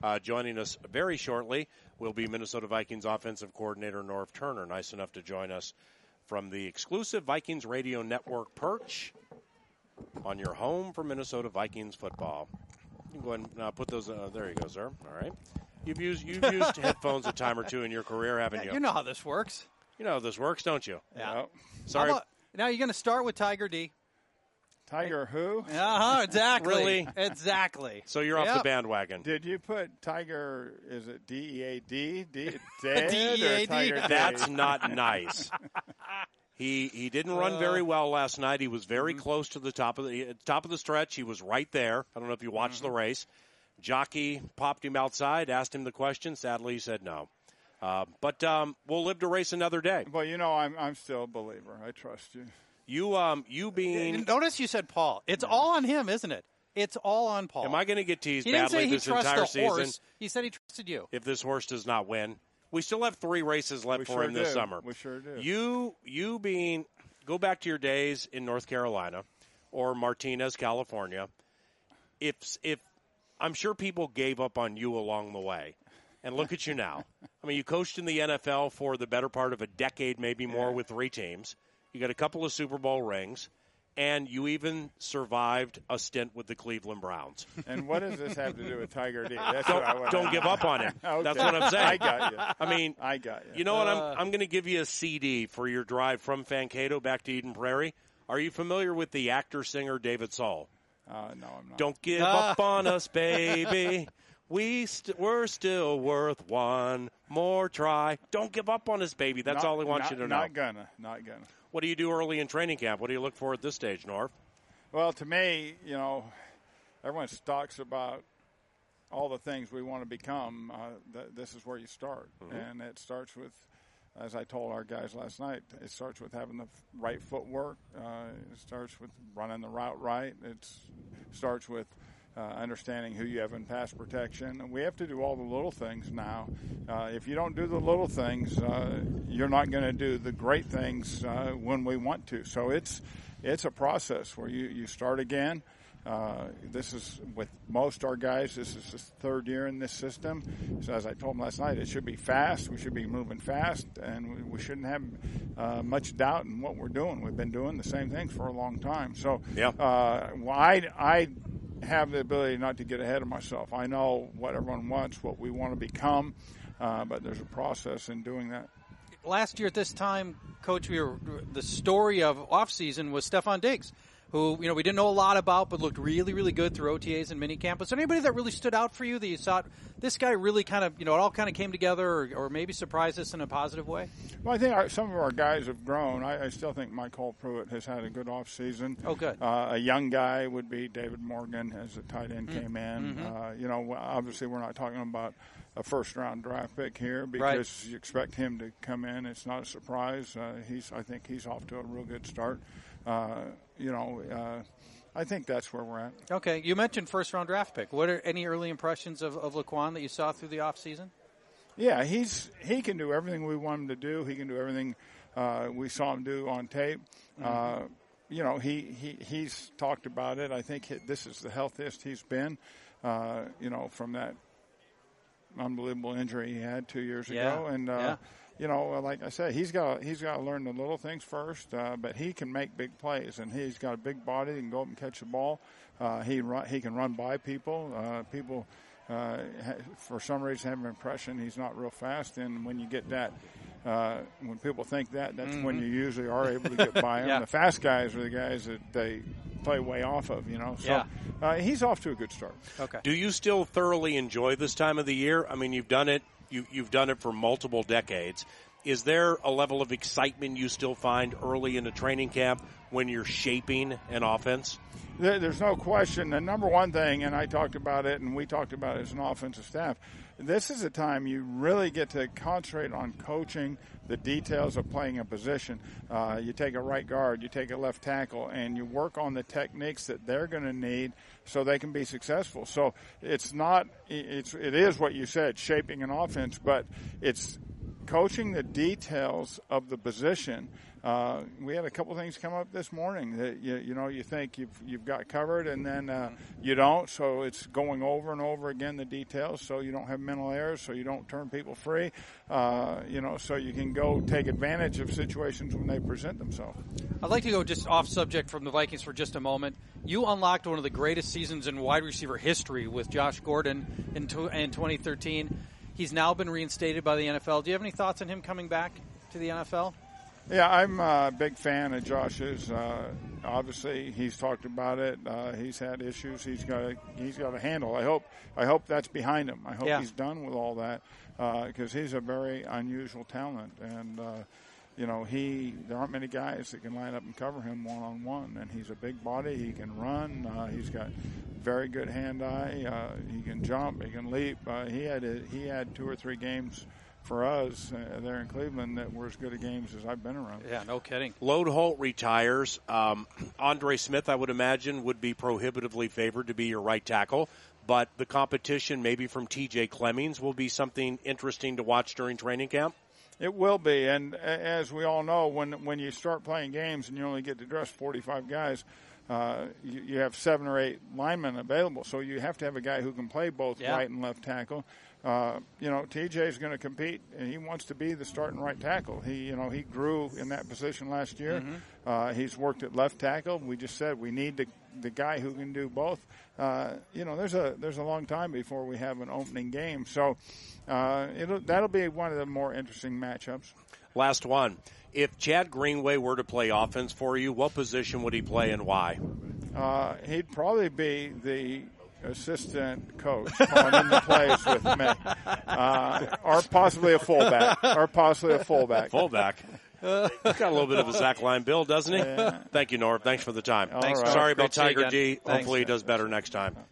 Joining us very shortly will be Minnesota Vikings offensive coordinator Norv Turner, nice enough to join us from the exclusive Vikings Radio Network perch on your home for Minnesota Vikings football. You can go ahead and put those. There you go, sir. All right. You've used headphones a time or two in your career, haven't you? You know how this works. You know how this works, don't you? Yeah. Well, sorry. Now you're going to start with Tiger D. Tiger who? Exactly. Really? Exactly. So you're off the bandwagon. Did you put Tiger, is it D-E-A-D? Dead D-E-A-D. or Tiger D? That's not nice. He didn't run very well last night. He was very close to the top of the stretch. He was right there. I don't know if you watched the race. Jockey popped him outside, asked him the question. Sadly, he said no. But we'll live to race another day. Well, you know, I'm still a believer. I trust you. You being... Notice you said Paul. It's all on him, isn't it? It's all on Paul. Am I going to get teased he didn't badly say he this trusts entire the season? horse. He said he trusted you. If this horse does not win. We still have 3 races left for him this summer. We sure do. You being... Go back to your days in North Carolina or Martinez, California. If I'm sure people gave up on you along the way. And look at you now. I mean, you coached in the NFL for the better part of a decade, maybe more, with 3 teams. You got a couple of Super Bowl rings, and you even survived a stint with the Cleveland Browns. And what does this have to do with Tiger D? Don't give up on him. Okay. That's what I'm saying. I got you. I mean, I got you. You know what? I'm going to give you a CD for your drive from Mankato back to Eden Prairie. Are you familiar with the actor-singer David Soul? No, I'm not. Don't give up on us, baby. We're still worth one more try. Don't give up on us, baby. That's all I want you to know. Not gonna. What do you do early in training camp? What do you look for at this stage, Norv? Well, to me, you know, everyone talks about all the things we want to become. This is where you start. And it starts with, as I told our guys last night, it starts with having the right footwork. It starts with running the route right. It starts with understanding who you have in pass protection. And we have to do all the little things now. If you don't do the little things, you're not going to do the great things when we want to. So it's a process where you start again. This is with most our guys. This is the 3rd year in this system. So as I told them last night, it should be fast. We should be moving fast, and we shouldn't have much doubt in what we're doing. We've been doing the same things for a long time. So I have the ability not to get ahead of myself. I know what everyone wants, what we want to become, but there's a process in doing that. Last year at this time, Coach, the story of offseason was Stefon Diggs, who we didn't know a lot about, but looked really, really good through OTAs and minicamp. Was there anybody that really stood out for you that you thought this guy really kind of, it all kind of came together, or maybe surprised us in a positive way? Well, I think some of our guys have grown. I still think Michael Pruitt has had a good offseason. Oh, good. A young guy would be David Morgan as a tight end came in. Obviously we're not talking about a first-round draft pick here because you expect him to come in. It's not a surprise. I think he's off to a real good start. I think that's where we're at. Okay. You mentioned first-round draft pick. What are any early impressions of Laquan that you saw through the offseason? Yeah, he can do everything we want him to do. He can do everything we saw him do on tape. He's talked about it. I think this is the healthiest he's been, from that unbelievable injury he had 2 years ago. And, like I said, he's got to learn the little things first, but he can make big plays, and he's got a big body. He can go up and catch the ball. He can run by people. People, for some reason, have an impression he's not real fast, and when you get that, when people think that's when you usually are able to get by them. The fast guys are the guys that they play way off of, So he's off to a good start. Okay. Do you still thoroughly enjoy this time of the year? I mean, you've done it. You've done it for multiple decades. Is there a level of excitement you still find early in the training camp when you're shaping an offense? There's no question. The number one thing, and I talked about it, and we talked about it as an offensive staff, this is a time you really get to concentrate on coaching the details of playing a position. You take a right guard, you take a left tackle, and you work on the techniques that they're going to need so they can be successful. So it is what you said, shaping an offense, but it's coaching the details of the position. We had a couple things come up this morning that you think you've got covered, and then you don't. So it's going over and over again the details, so you don't have mental errors, so you don't turn people free. So you can go take advantage of situations when they present themselves. I'd like to go just off subject from the Vikings for just a moment. You unlocked one of the greatest seasons in wide receiver history with Josh Gordon in 2013. He's now been reinstated by the NFL. Do you have any thoughts on him coming back to the NFL? Yeah, I'm a big fan of Josh's. Obviously, he's talked about it. He's had issues. He's got a handle. I hope that's behind him. I hope he's done with all that because he's a very unusual talent. And there aren't many guys that can line up and cover him one-on-one. And he's a big body. He can run. He's got very good hand-eye. He can jump. He can leap. He had 2 or 3 games for us there in Cleveland that were as good a games as I've been around. Yeah, no kidding. Lode Holt retires. Andre Smith, I would imagine, would be prohibitively favored to be your right tackle. But the competition maybe from T.J. Clemmings will be something interesting to watch during training camp. It will be. And as we all know, when you start playing games and you only get to dress 45 guys, you have 7 or 8 linemen available. So you have to have a guy who can play both right and left tackle. TJ is going to compete, and he wants to be the starting right tackle. He grew in that position last year. Mm-hmm. He's worked at left tackle. We just said we need the guy who can do both. There's a long time before we have an opening game, so that'll be one of the more interesting matchups. Last one. If Chad Greenway were to play offense for you, what position would he play and why? He'd probably be the assistant coach calling in the plays with me, or possibly a fullback. Fullback. He's got a little bit of a Zach Line build, doesn't he? Yeah. Thank you, Norv. Thanks for the time. Thanks. Sorry about Great to see you Tiger again. D. Thanks. Hopefully he does better next time.